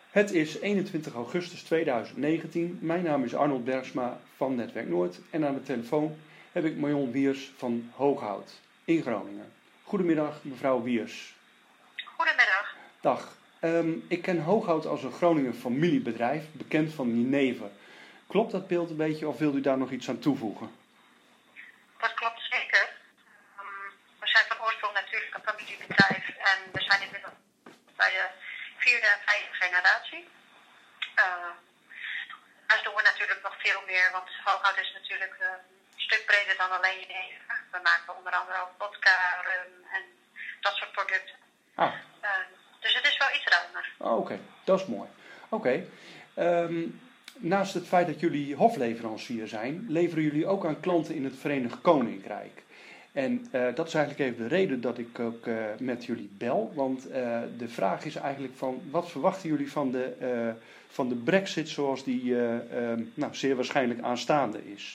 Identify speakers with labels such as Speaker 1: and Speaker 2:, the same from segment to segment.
Speaker 1: Het is 21 augustus 2019. Mijn naam is Arnold Bergsma van Netwerk Noord. En aan de telefoon heb ik Marion Wiers van Hooghout in Groningen. Goedemiddag, mevrouw Wiers.
Speaker 2: Goedemiddag.
Speaker 1: Dag. Ik ken Hooghout als een Groninger familiebedrijf, bekend van Jenever. Klopt dat beeld een beetje of wilt u daar nog iets aan toevoegen?
Speaker 2: Dat klopt zeker. We zijn van oorsprong natuurlijk een familiebedrijf en we zijn inmiddels bij de 4e en 5e generatie. Daar doen we natuurlijk nog veel meer, want Hooghout is natuurlijk een stuk breder dan alleen Jenever. We maken onder andere ook vodka, rum en dat soort producten. Dus het is wel iets ruimer.
Speaker 1: Oké, dat is mooi. Oké. Naast het feit dat jullie hofleverancier zijn, leveren jullie ook aan klanten in het Verenigd Koninkrijk. En dat is eigenlijk even de reden dat ik ook met jullie bel. Want de vraag is eigenlijk van, wat verwachten jullie van de Brexit zoals die zeer waarschijnlijk aanstaande is?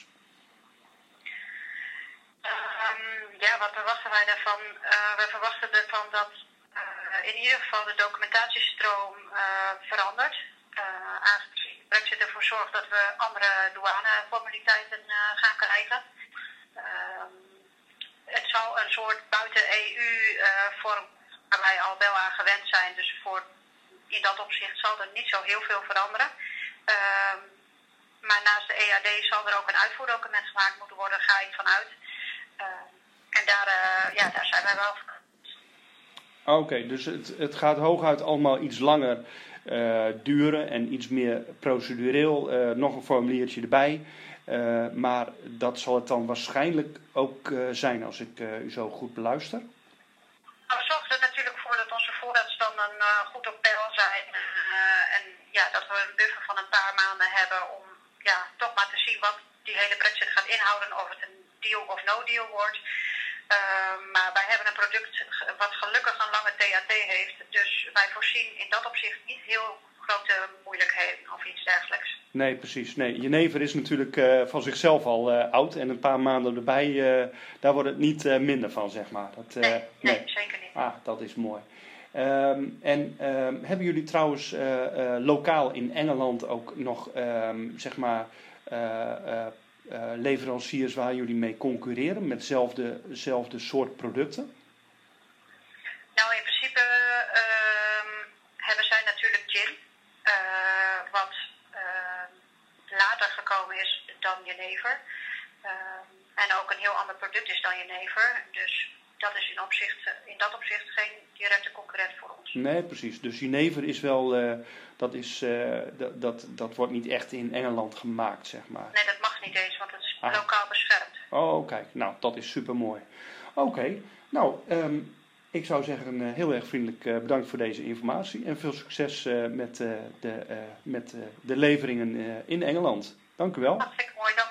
Speaker 2: Wat verwachten wij daarvan? We verwachten ervan dat in ieder geval de documentatiestroom verandert. Aangezien Brexit ervoor zorgt dat we andere douaneformaliteiten gaan krijgen. Het zal een soort buiten-EU-vorm waar wij al wel aan gewend zijn. Dus in dat opzicht zal er niet zo heel veel veranderen. Maar naast de EAD zal er ook een uitvoerdocument gemaakt moeten worden, ga ik vanuit. En daar zijn wij wel voor.
Speaker 1: Oké, dus het gaat hooguit allemaal iets langer duren en iets meer procedureel, nog een formuliertje erbij. Maar dat zal het dan waarschijnlijk ook zijn als ik u zo goed beluister.
Speaker 2: We zorgen er natuurlijk voor dat onze voorraadstanden goed op peil zijn. En dat we een buffer van een paar maanden hebben om toch maar te zien wat die hele Brexit gaat inhouden. Of het een deal of no deal wordt. Maar wij hebben een product wat gelukkig een lange THT heeft. Dus wij voorzien in dat opzicht niet heel grote moeilijkheden of iets dergelijks.
Speaker 1: Nee, precies. Nee, Jenever is natuurlijk van zichzelf al oud. En een paar maanden erbij, daar wordt het niet minder van, zeg maar.
Speaker 2: Nee, zeker niet.
Speaker 1: Dat is mooi. Hebben jullie trouwens lokaal in Engeland ook nog, leveranciers waar jullie mee concurreren met dezelfde soort producten?
Speaker 2: Nou, in principe hebben zij natuurlijk gin, wat later gekomen is dan Jenever. En ook een heel ander product is dan Jenever. Dus dat is in dat opzicht geen directe concurrent voor ons.
Speaker 1: Nee, precies. Dus Jenever is wel, dat wordt niet echt in Engeland gemaakt, zeg maar.
Speaker 2: Nee, dat mag niet eens, want het is lokaal beschermd.
Speaker 1: Oh, kijk. Nou, dat is supermooi. Oké. Nou, ik zou zeggen heel erg vriendelijk bedankt voor deze informatie. En veel succes met de leveringen in Engeland. Dank u wel.
Speaker 2: Hartstikke mooi.